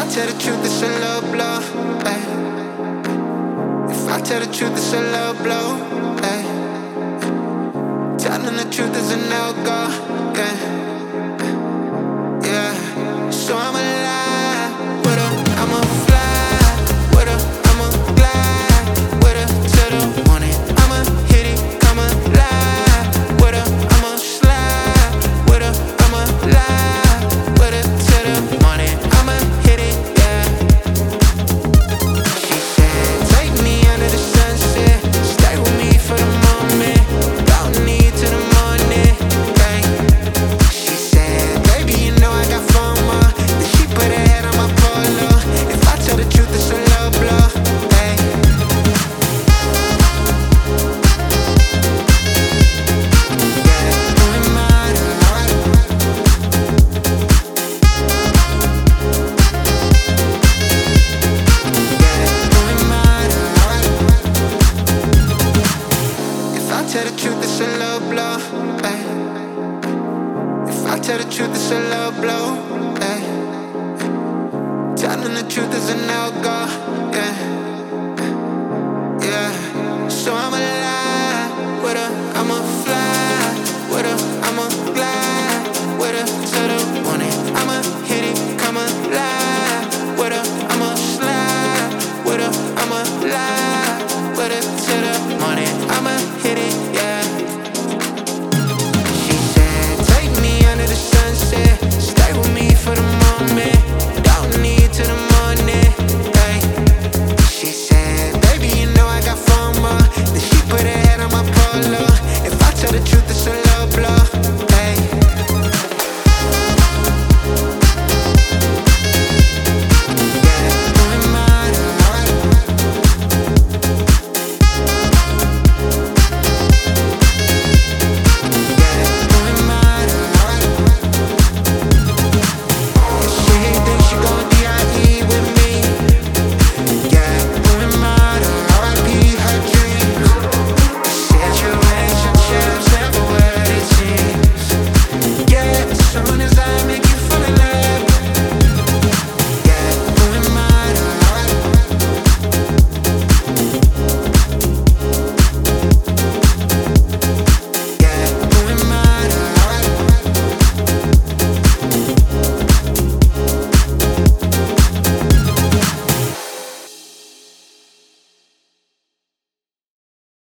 I tell the truth, it's a low blow. Ay. If I tell the truth, it's a low blow. Ay. Telling the truth is a no-go. Yeah, yeah. So I'ma